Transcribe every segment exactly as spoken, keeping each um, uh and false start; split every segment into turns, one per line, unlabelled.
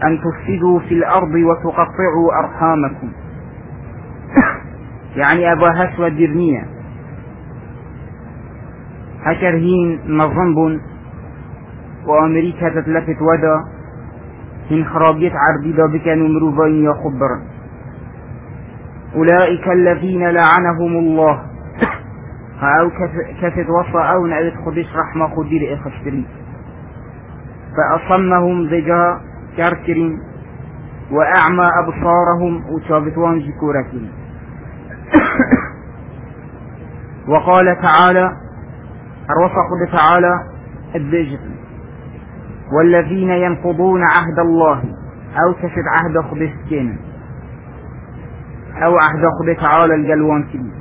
أن تفسدوا في الأرض وتقطعوا أرحامكم. يعني أبا هسوى الدرنية هكرهين نظنبون وأمريكا تتلفت ودا هن خرابيت عربيدا بكانوا مروفين يخبرا. أولئك الذين لعنهم الله أو كفت وصى أو نعيد خدش رحمة خدير إخشترين فأصمهم ذجا كاركرين وأعمى أبصارهم وشابتوان جكوركين. وقال تعالى أروصى قد تعالى الدجل والذين ينقضون عهد الله أو كشد عهد خدش كين أو عهد خد تعالى الجلوان كين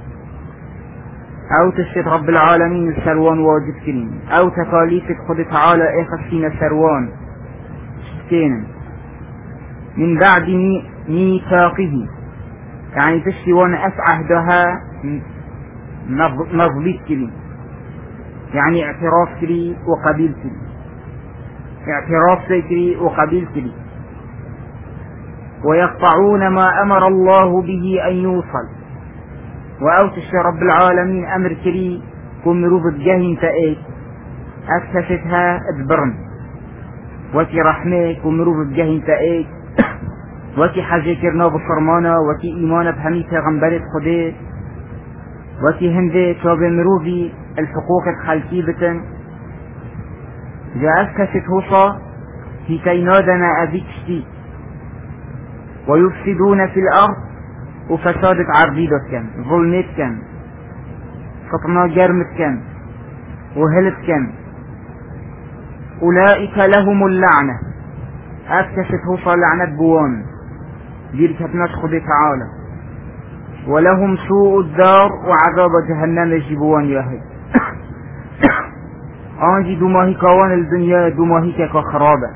أو تشد رب العالمين السروان واجب كين أو تكاليف خد تعالى إخسين السروان كين من بعد ميثاقه يعني تشتي وانا أسعهدها نظليت كلي يعني اعتراف كلي وقبيل كلي اعتراف كلي وقبيل كلي ويقطعون ما أمر الله به أن يوصل وأوتش رب العالمين أمر كلي كم روبت جاهن تأيك أكتشتها ادبرن وكي رحمه كم روبت جاهن تأيك وكي حاجة كرنا بفرمانا وكي إيمانا بهمي پیغمبرت خده وكي هنده شاب مروفي الحقوق الخلقي بتن جاءت كشت هوصا في كينادنا أبيكشتي ويفسدون في الأرض وفسادت عرضيدت كان ظلمت كان قطنا جرمت كان وهلت كان. أولئك لهم اللعنة أكشت هوصا لعنة بوان دير كتناش خده تعالى ولهم سوء الدار وعذاب جهنم يجيبوان ياهي. آنجي دماهي كوان الدنيا دماهي كخرابة.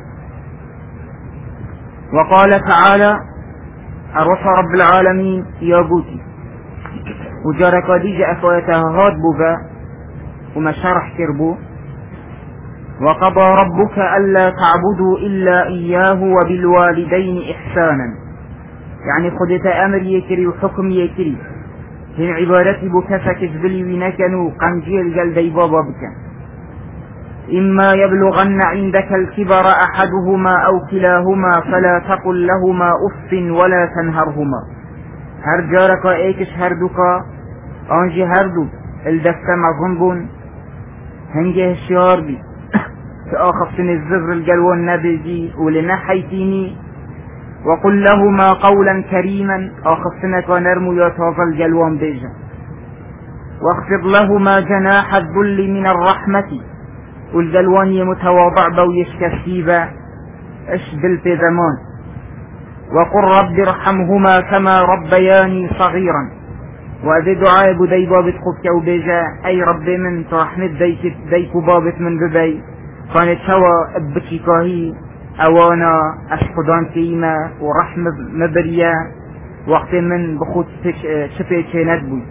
وقال تعالى الرسى رب العالمين يا بوتي وجارك ديجة أفواتها هاد بوغا وما شرح كربو وقضى ربك ألا تعبدوا إلا إياه وبالوالدين إحسانا يعني خدت أمر يكري وحكم يكري هن عبارتي بكفك جبلي ونكنوا قنجيل جلدي بابا بك إما يبلغن عندك الكبر أحدهما أو كلاهما فلا تقل لهما أف ولا تنهرهما. هرجارك ايكش هردوكا انجي هردو الدفتم ظنبون هنجي الشيار بي فآخفتن الزغر الجلوان نبيجي ولنحيتيني وقل لهما قولا كريما آخفتنك ونرمو يتوضى الجلوان بيجا واخفض لهما جناح الذل من الرحمة والجلوان يمتواضع بويش كسيبا اشبل في زمان وقل رب ارحمهما كما ربياني صغيرا وأذي دعاء بدي بابت خبك وبيجا أي رب من ترحمت ديك ديك بابت من ببي كانت شوى ابكي كاهي أوانا أشقدان كيما ورحمة مبريا وقت من بخوت شفي كينات بوي.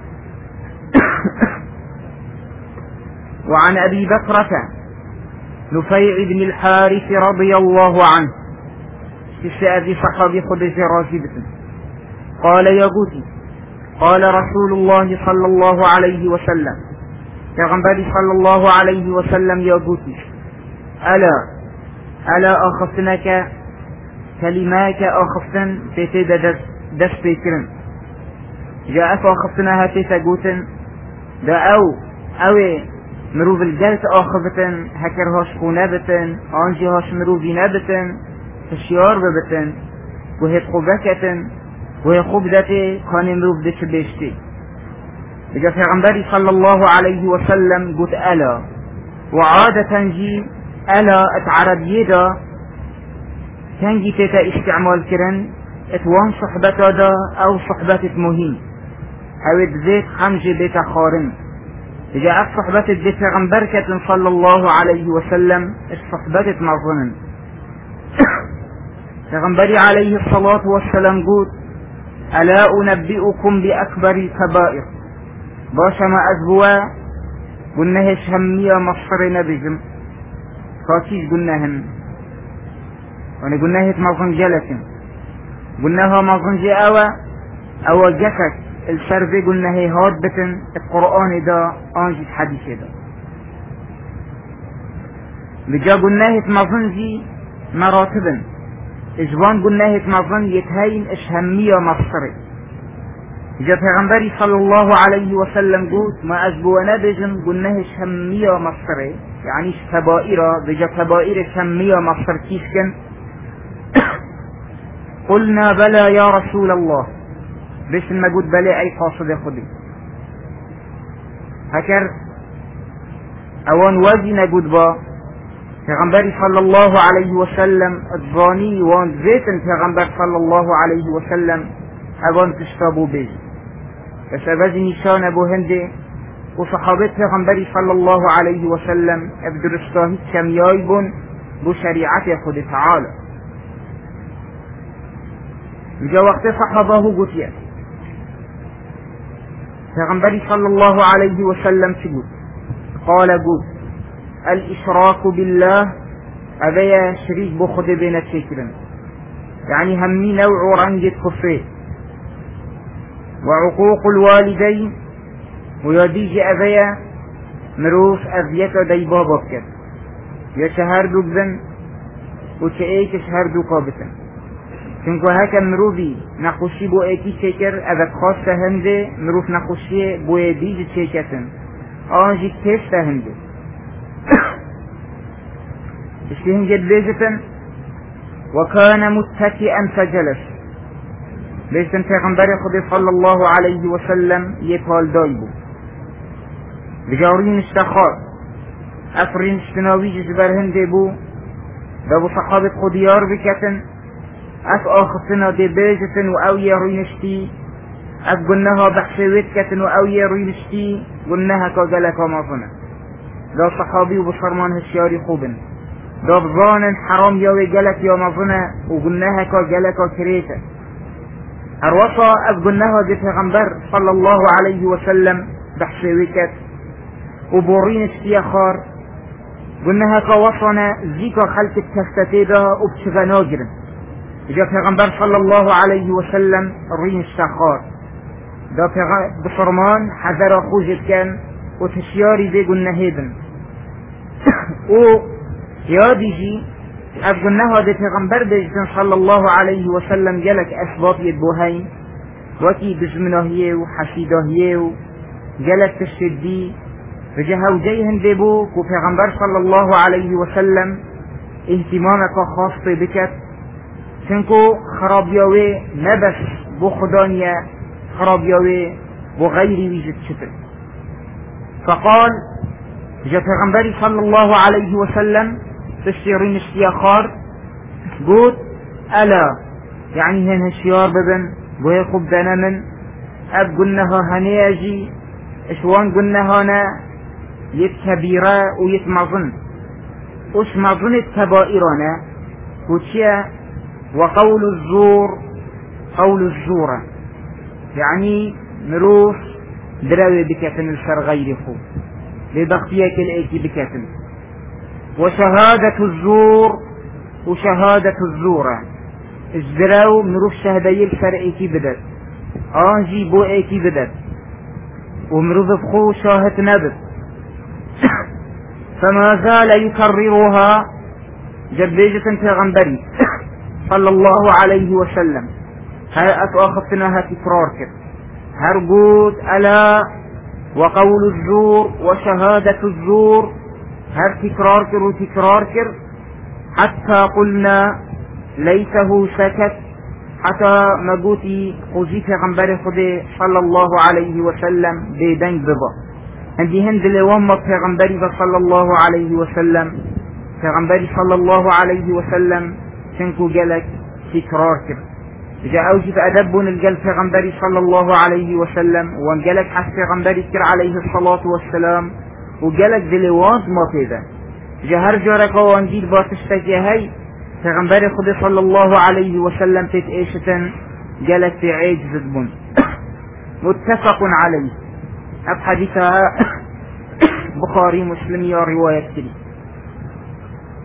وعن أبي بكرة نفيع بن الحارث رضي الله عنه في صحابي خدج راشدة قال يا قوتي قال رسول الله صلى الله عليه وسلم يا غنبري صلى الله عليه وسلم يا قوتي ألا ألا أخفتنك كلماك أخفتن تتدى دس, دس فكرا جاءت أخفتناها تتقوتن دا أو أو مروف الجلت آخفتن هكرهاش خونابتن آنجيهاش مروفي نابتن تشيار ببتن وهي خوبكتن وهي خوبدتي كان مروف دش بيشتي بجا في غنبري صلى الله عليه وسلم قلت ألا وعادة جي ألا اتعرب يدا تنجي تتا استعمال كرن اتوان صحبتا دا او صحبت مهم او اتزيت خمج بيتا خارن جاءت صحبة الدي غنبركة صلى الله عليه وسلم الصحبة مظنن غنبري عليه الصلاة والسلام قلت ألا أنبئكم بأكبر الكبائر باشا ما أزبوا قلناهش همية مصر نبجم فاكيش قلناهم وانا قلنا هيت مظن جلسن قلناها مظن جي اوى او جفت الشرفي قلنا هي هاد بتن القرآن دا انجد حديث دا بجا قلنا هيت مظن جي مراتبا اجوان قلنا هيت مظن يتهين اشهمية مفصري جا پیغمبری صلى الله عليه وسلم قلت ما أجبو نبجن قلناه شمية مصري يعني كبائرة بجا كبائر شمية مصر كيف كان قلنا بلى يا رسول الله بيش ما قلت بلى أي قاصد خدي هكر اوان وزي قلت با پیغمبری صلى الله عليه وسلم الظاني وان زيتن پیغمبر صلى الله عليه وسلم اوان تشتابو بيج بس أبدي نشان أبو هندي وصحابة پیغمبری صلى الله عليه وسلم ابدرشتاهي كميايبون بو شريعة خود تعالى جا وقت صحابه قتيا پیغمبری صلى الله عليه وسلم تقول قال قول الإشراك بالله أبيا شريك بخد بين الشكرا يعني همي نوع رنجة كفيه وعقوق الوالدين ويديج أبيا مروف أذية دي بابا بكر يشهر دو بذن وشئيك شهر دو قابتا چونکو هكا مروفي نخوشي بو ايكي شكر اذا خاصة هنده مروف نخوشي بو يديج شكتن آنجي كيشت هنده اشتهن جد بيجتن وكان متكئا فجلس بيجتن پیغمبر خود صلى الله عليه وسلم يتال دايبو بجاورين اشتخار افرين اشتناوي جزبر هنده بو دابو صحابة خوديار بكتن اف آخصنا دي بيجتن واوية روينشتي اف قلناها بحشويت كتن واوية روينشتي قلناها كاقلكا مظنة دا صحابي وبصرمان هشياري خوبن دا بظانا حرام ياوي قلك يا مظنة وقلناها كاقلكا كريتا اروصا اف قلناها دي پیغمبر صلى الله عليه وسلم بحشويت كت وبورينشتي اخار قلناها كوصنا زيكا خلق التفتتي دا وبشغنا جرن جاء پیغمبر صلى الله عليه وسلم رين الشخار دا بصرمان حذر خوجت كان وتشياري دي قلنا هيدن و يادي جي أفقلناها دي پیغمبر بجدن صلى الله عليه وسلم جالك أسباط يدبوهين وكي بزمناهيه وحشيداهيه جالك تشدي فجاهو جيهن ديبوك وپیغمبر صلى الله عليه وسلم اهتمامك خاص بكت چنکو خرابیاوی نبس بو خدانیه خرابیاوی بو غیری ویجد شتر فقال جاء پیغمبری صلى الله عليه وسلم تشتيرين اشتياخار قلت ألا يعني هن هشيار ببن بو يخب دانا من أب قلناها هنياجي اشوان قلناها نا يتكبيرا ويتمظن وش مظن التبائرنا وشيا وقول الزور قول الزورة يعني مروف دراوي بكتن الشر غير خو لضغطيك الايكي بكتن وشهادة الزور وشهادة الزورة اجدراو مروف شهدي الشر ايكي بدت انجي بو ايكي بدت ومروف بخو شاهد نبت فما زال يكررها جبيجة پیغمبری صلى الله عليه وسلم هاي أتواخفتناها تكرار كر هرقود ألا وقول الزور وشهادة الزور هر تكرار كر وتكرار كر حتى قلنا ليته سكت حتى مقوتي خوزي پیغمبر خده صلى الله عليه وسلم بيدنگ ببا هندي هند لوام پیغمبری صلى الله عليه وسلم پیغمبری صلى الله عليه وسلم شنكو جلك تكرار كر جاء اوجي فأدبون الجل پیغمبری صلى الله عليه وسلم وان جلك حس پیغمبری كر عليه الصلاة والسلام وجلك دلواز ما تيدا جاء هر جارك وان جيل باتشتكي هاي پیغمبر خود صلى الله عليه وسلم تتعيشتن جلك في عيج زدبون متفق عليه اب حديثها بخاري مسلم يا رواية كري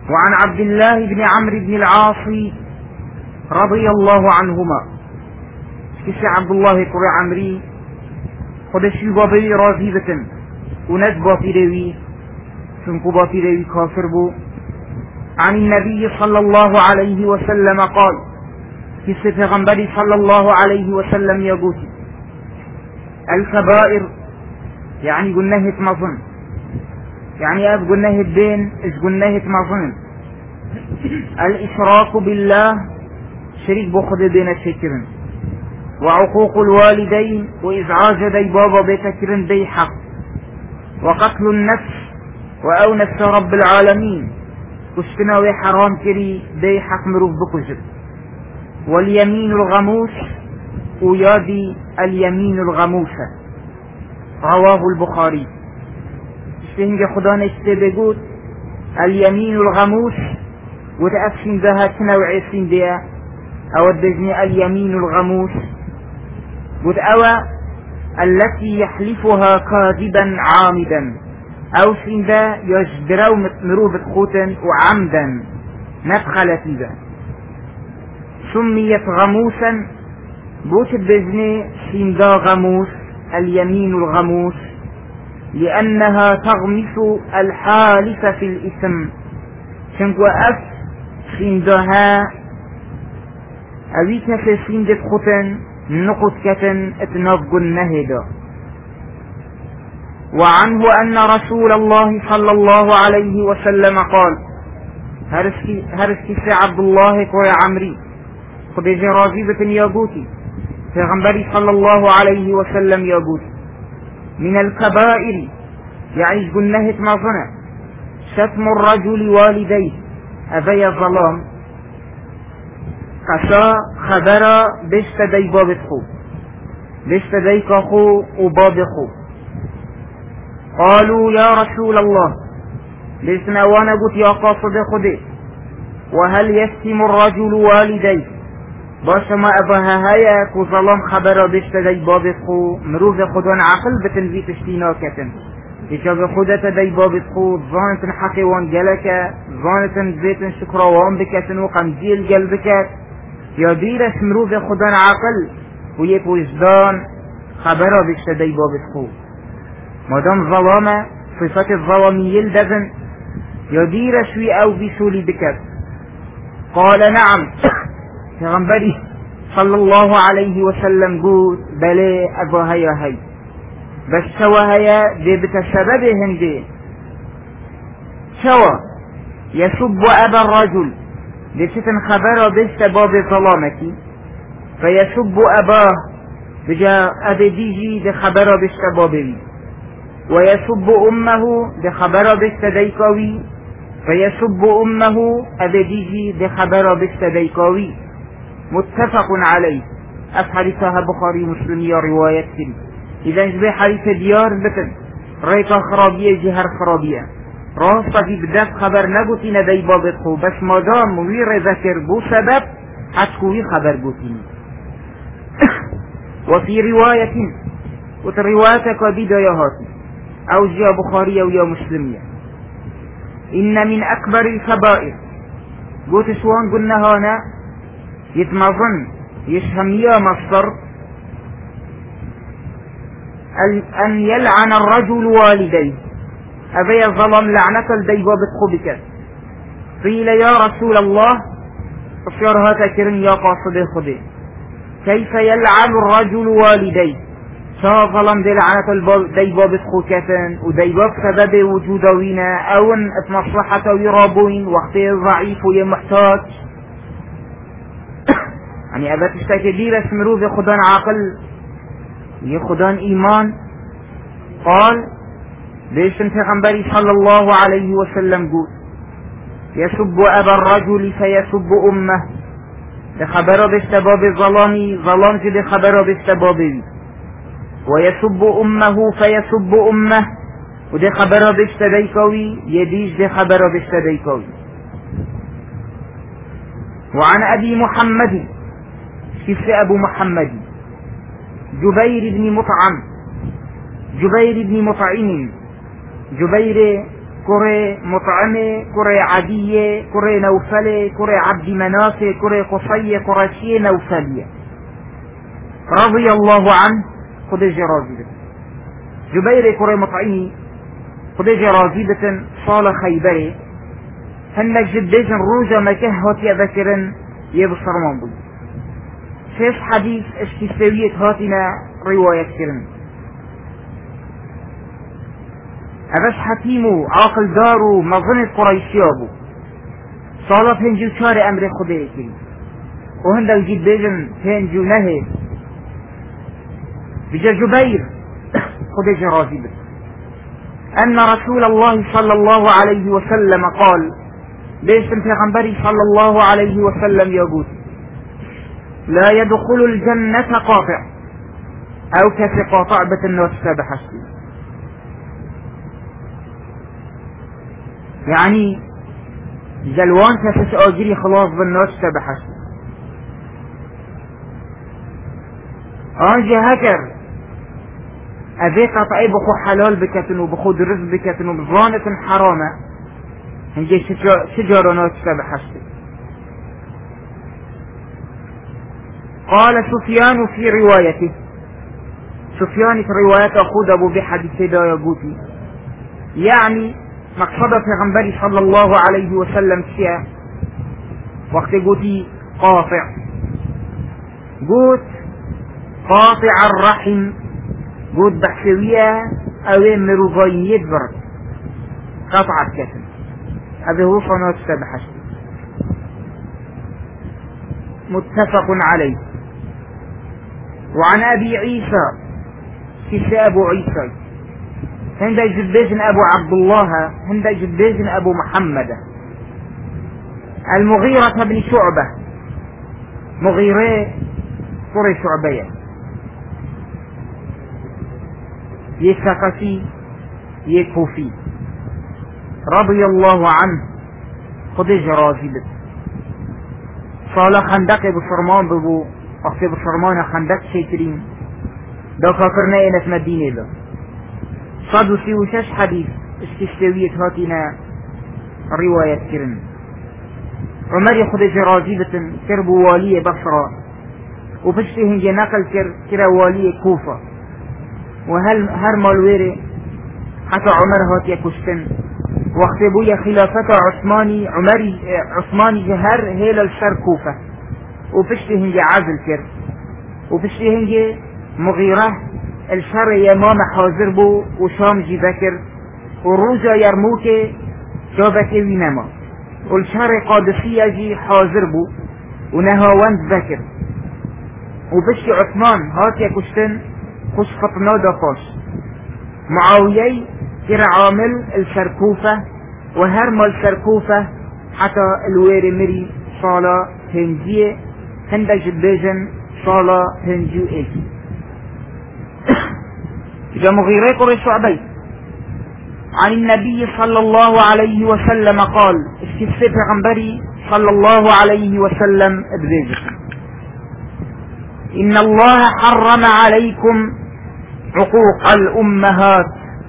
وعن عبد الله بن عمرو بن العاص رضي الله عنهما كش عبد الله كري عمري خدشي بابي راضي بتن وناس باطيروي سنكو باطيروي كافر بو عن النبي صلى الله عليه وسلم قال كش پیغمبر صلى الله عليه وسلم يقول الكبائر يعني قلناه مظن يعني أب قلناه الدين إذ قلناه مظن الإشراك بالله شريك بخد بين الشكرين وعقوق الوالدين وإزعاج دي بابا بتكرن دي حق وقتل النفس وأو نفس رب العالمين كشتنا وحرام كري دي حق مروف بكجر واليمين الغموس ويادي اليمين الغموسة رواه البخاري اشتهنج خدان اشتبقود اليمين الغموس وتأفشن ذها تنوع سين ديا او الدجني اليمين الغموس وتأوى التي يحلفها كاذبا عامدا او سين دا يجدروا مروفة خوتا وعمدا ندخل فيها سميت غموسا بوت الدجني سين دا غموس اليمين الغموس لأنها تغمس الحالف في الإثم شنكو أف سندها أويك في سندت ختن نقد كتن اتنفق النهدا. وعنه أن رسول الله صلى الله عليه وسلم قال هرسكي في عبد الله كوي عمري قد جرازيبة ياقوتي في غنبري صلى الله عليه وسلم ياقوتي من الكبائر يعني قلناه مظنة شتم الرجل والديه أبي الظلام قشا خبر بشت دي باب خو بشت دي كخو وباب خو قالوا يا رسول الله لسنا وانا قلت يا قاصد خدي وهل يشتم الرجل والديه باش ما ابها هيا كو ظلام خبر بشت دي باب خو مروف خدوان عقل بتنزيت اشتيناكتن إذا خودت دي باب خو ظانتن حقي وان جلك ظانتن زيتن شكراوان بكتن وقمجيل قلبك يا ديرش مروف خدوان عقل ويك وجدان خبر بشت دي باب خو مادام ظلامة صفة الظلامي يلدزن يا ديرش وي او بسولي بكت قال نعم پیغمبری صلى الله عليه وسلم قول بلي ابو هيا هي بس شوى هيا دي بتسببهن دي شوى يسب ابا الرجل دي ستن خبره بست باب ظلامتي فيسب اباه بجا ابي ديجي دي خبره بست بابي ويسب امه دي خبره بست ديكاوي فيسب امه ابي ديجي دي خبره بست ديكاوي متفق عليه أفحديثها بخاري مسلم يا رواية كريم إذا جبه حديث ديار بتن ريكا خرابية جهر خرابية راستا في بداف خبر نقوتين دي بابتخو بس مادام وير ذكر بو سبب حتكوي خبر قوتين وفي رواية وتروايتك بدايهاتي أو جاء بخاري ويا مسلمية إن من أكبر الكبائر قوت سوان قلنا هنا يتمظن يشهم يا مصدر أن يلعن الرجل والديه أبي الظلم لعنة الديباب بك قيل يا رسول الله أصيرها تكرن يا قاصد خدي كيف يلعن الرجل والديه شا ظلم دي لعنة الديباب كتن وديباب سبب وجودوين أو اتمصلحة ويرابوين وقته ضعيف ويمحتاج يعني أبا تشتاكي دي بس مروف يخدان عقل يخدان إيمان قال ليش انت غنبري صلى الله عليه وسلم قول يسب أبا الرجل فيسب أمه بخبره بستباب الظلامي ظلامتي بخبره بستبابي ويسب أمه فيسب أمه ودي خبره بستديكوي يديش دي خبره بستديكوي. وعن أبي محمد كيف أبو محمد جبير بن مطعم جبير بن مطعم جبير كري مطعمة كري عدية كري نوفلة كري عبد منافة كري قصية قرشية نوفلية رضي الله عنه خديجة راضي جبير كري مطعمي خديجة راضي صالة خيبري هنك جديجن روجا مكهوت يذكرن يبصر منبوي شيش حديث اشتسوية هاتنا رواية كرن أبش حكيمو عاقل دارو مظنة قريشيابو صالة هنجو شار أمر خديه كري وهندك جديجن هنجو نهي بجا جبير خديجة راضي بس أن رسول الله صلى الله عليه وسلم قال ليش البيغمبري صلى الله عليه وسلم يقول لا يدخل الجنة قاطع أو كسي قاطع بتنوش بحشتي يعني جلوان كسي أجري خلاص بالنوش بحشتي أنجي هكر أبي قطعي بخو حلال بكتن وبخو درز بكتن وبظانة حرامة هنجي شجر نوش بحشتي قال سفيان في روايته سفيان في روايته خود أبو بحديث دا يقولي يعني مقصد في غنبري صلى الله عليه وسلم شيء وقت قوتي قاطع قوت قاطع الرحم قوت بحسوية او مروضي يدبر قطع الكتن هذا هو صنوات سبحش متفق عليه. وعن أبي عيسى كيس أبو عيسى هند جديجن أبو عبد الله هند جديجن أبو محمد المغيرة بن شعبة مغيرة قري شعبية يسقفي يكوفي رضي الله عنه خديج راجبت صالح خندق بصرمان ببو وقت بصرمان خندق شكرين دو فاكرنا إنس مدينة له صدو سيوشش حديث استشتوية هاتنا رواية كرن عمر خديج راجبت كربو والية بصرة وفشتهن جي نقل كر كرا والية كوفة وهل هر مالويري حتى عمر هات يكشتن وقت بويا خلافة عثماني عمري عثماني جهر هيل الشر كوفة وفشتهن جي عازل كر وفشتهن جي مغيرة الشر يمام حاضر بو وشام جي ذكر وروجا يرموك جابك وينما والشر قادسية جي حاضر بو ونهاوند ذكر وبشي عثمان هات يكشتن خش فطنا دفاش معاوية كرا عامل السركوفة وهرم السركوفة حتى الويري مري صالة هنجية هندا جديجن صالة هنجيو ايجي جا مغيري قريش وعبي عن النبي صلى الله عليه وسلم قال استفسر غنبري صلى الله عليه وسلم ابريجك إن الله حرم عليكم عقوق الأمهات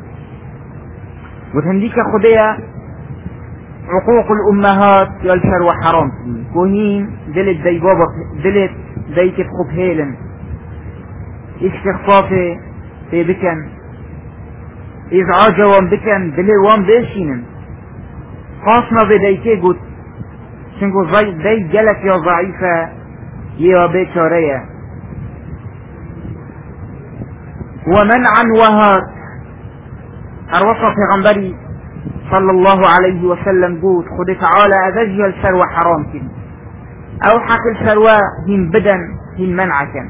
وتنديك خدية عقوق الأمهات يلشر وحرام كوهين دلت دي بابك دلت دي تبخب هيلن استخفافي في بكن إزعاجة وان بكن دلي وان بيشينن خاصنا بديكي قد شنكو دي جلت يا ضعيفة يا بيتارية ومنعا وهات الوصف غنبري صلى الله عليه وسلم قوت خد تعالى أذجي السروى حرام كن أو حق السروى هم بدن هم منعكا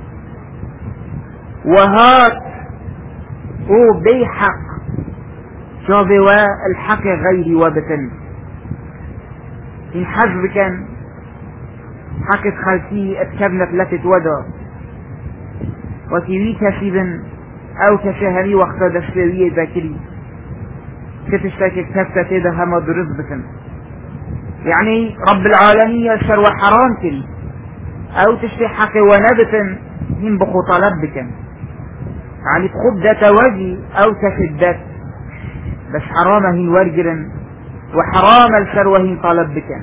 وهات هو بي حق شابوا الحق غيري وبتن إن حزب كان حق خلتي اتكبنت لتت ودا وكيوي كسيبن او كشهري وقت دستوية ذاكري كتشتاك كفتا تيدا هما درز بكن يعني رب العالمين يشر وحرام كري او تشتي حق ونبتن هم بخو طلب بكن يعني تخب ذات وجي او تشدت بس حرامه هين ورقرن وحرام السروه هين طالب بكن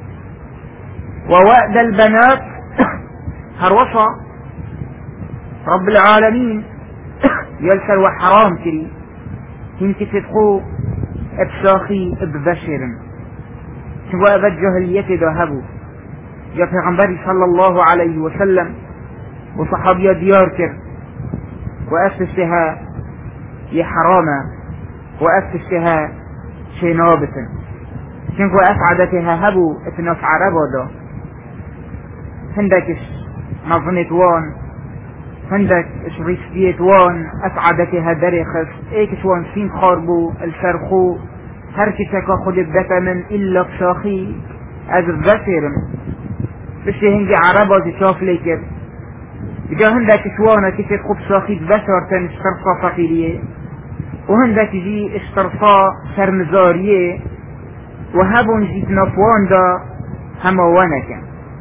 ووأد البنات هروصة رب العالمين يلسر وحرام كري هين تفتقو ابساخي ببشر شو أبجه اليتي ذهبوا جاء في غنبري صلى الله عليه وسلم وصحابيا ديار كر وأفتشها يحرامة وأفتشها شنابة شنكو أفعدتها هبو اتناف عربا دا هندكش نظنت وان هندك شريستيت وان أفعدتها درخس ايكش وان سين خاربو الفرخو هركي تكا خد الدفا من إلا بشاخي از الذكر بشي هنجي عربا تشاف ليكر إذا هندك شوانا كيف خب شاخي بشر تن اشترصا فقيرية وهندك جي اشترصا شرمزارية وهبون جيت نفوان دا هما وانكا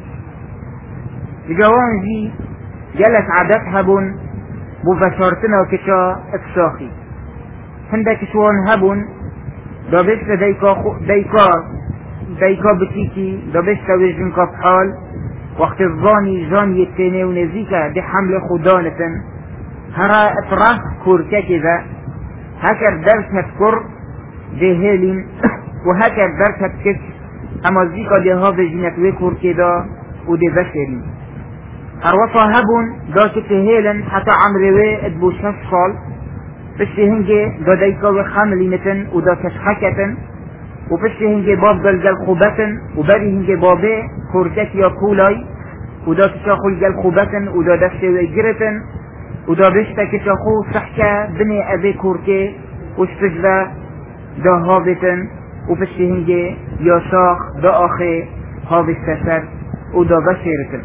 إذا وان جي جلس عدد هبون بفشارتنا كشا اتشاخي هندك شوان هبون دا بشت ديكا ديكا ديكا بتيكي دا بشت وجن كفحال وقت الظاني جان يتيني ونزيكا دي حمل خدانة هرا اتراح كوركا كذا هكر درس هتكر دي هيلين وهكر درس هتكش اما زيكا دي هذا جنتوي كور كذا ودي بشرين هروصا هبون دا كتهيلن حتى عمروي ادبو شش صال بشي هنجي دا ديكا وخاملينتن ودا كشحكتن وبشي هنجي باب جل خوبتن وبري هنجي بابي كوركت يا كولاي ودا كشاخو جل خوبتن ودا دشتي ويجرتن ودا بشتا كشاخو صحكا بني ابي كوركي وشتجلا دا هابتن وبشي هنجي يا شاخ دا اخي هاب السفر ودا بشيرتن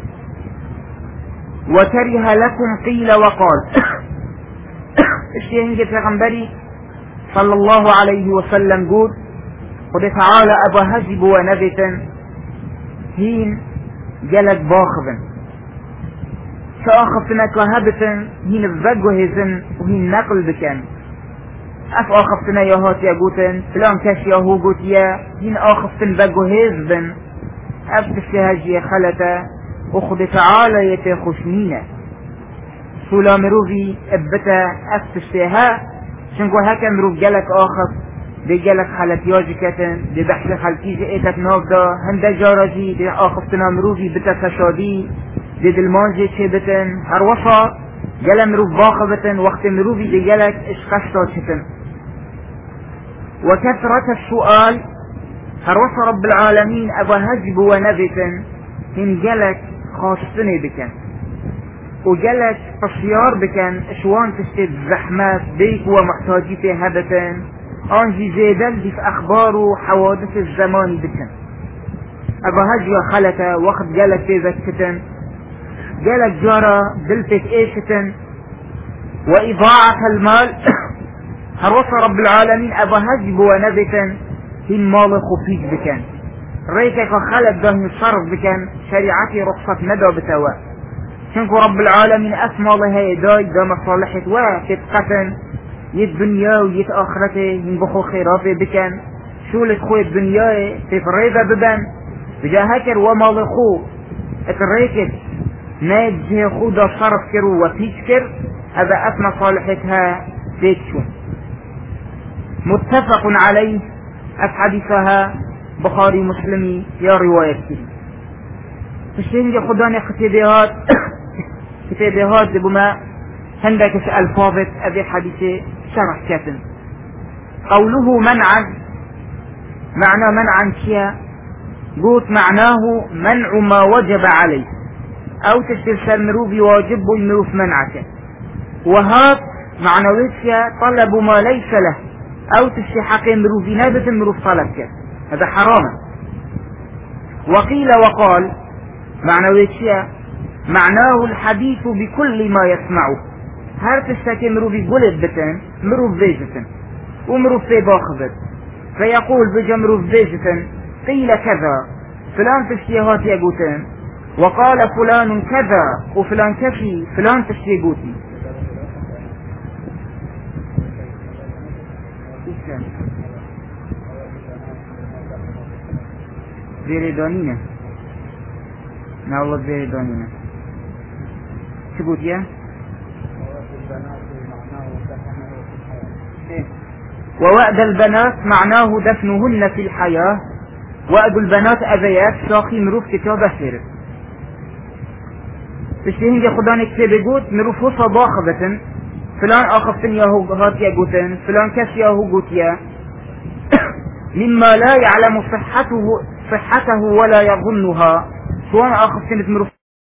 وكره لكم قيل وقال بشي هنجي پیغمبري صلى الله عليه وسلم قول قد تعالى أبا هجب ونبتا هين جلد باخبا شاخفتنا كهبتا هين الزجو هزن وهين نقل بكن أف آخفتنا يهات يقوتن فلان كش يهو قوتيا هين آخفتن بجو هزبن أف تشتهجي خلتا وخد تعالى يتخشنين سولا مروفي ابتا أف تشتها شنكو هكا مروف جلك آخف دي جالك حالت ياجي كتن دي بحث خلقيجي ايتك نافدا هنده جاراجي دي آخفتنا مروفي بتا تشادي دي دلمانجي چه بتن هر وصا جال مروف باخ بتن وقت مروفي دي جالك اشخشتا چتن وكثرة السؤال هر وصا رب العالمين ابا هجب ونبتن هن جالك خاصتني بكن وجالك تصيار بكن اشوان تشتد زحمات بيك ومحتاجي في هبتن انجي زيدل دي في اخبار وحوادث الزمان بكن ابا هجوة خلتا وقت جالك تذكتن جالك جارة دلتك ايشتن واضاعة المال هروصى رب العالمين ابا هجب ونبتن هين مال خفيج بكن ريكك خلت ده صرف بكن شريعتي رخصة ندى بتوا شنكو رب العالمين اسمى لها داي دا مصالحة وتتقتن يد دنيا ويد آخرته ينبخو خيراته بكن شولة خوي الدنيا تفريدة ببن بجا هكر وما لخو اتريكت ناجه خودا صرف كرو وتيشكر هذا أثنى صالحتها تيكشون متفق عليه أفحديثها بخاري مسلمي يا رواية كريم فشين خداني كتابيهات كتابيهات بما هندك ألفاظة أبي حديث شرح كاتن قوله منعا معنى منعا شيا قوت معناه منع ما وجب عليه أو تشترسل مروف واجب المروف منعك وهات معنى ويشيا طلب ما ليس له أو تشتحق مروف نابت المروف طلبك هذا حرام وقيل وقال معنى ويشيا معناه الحديث بكل ما يسمعه هر تشتكي مروفي قلب بتن مروف فيجتن ومروف في باخذت فيقول بجا مروف فيجتن قيل كذا فلان تشتي هاتي اقوتن وقال فلان كذا وفلان كفي فلان تشتي قوتي زيري دانينة ناولد زيري دانينة شو قلت يا ووعد البنات معناه دفنهن في الحياة. وعد البنات أذيات شاخي مروف كتاب سير تشتهين دي خداني كتاب يقول مروف هو صباخبة فلان آخفتن ياهو هاتيا قوتن فلان كس ياهو قوتيا مما لا يعلم صحته صحته ولا يظنها. شوان آخفتن مروف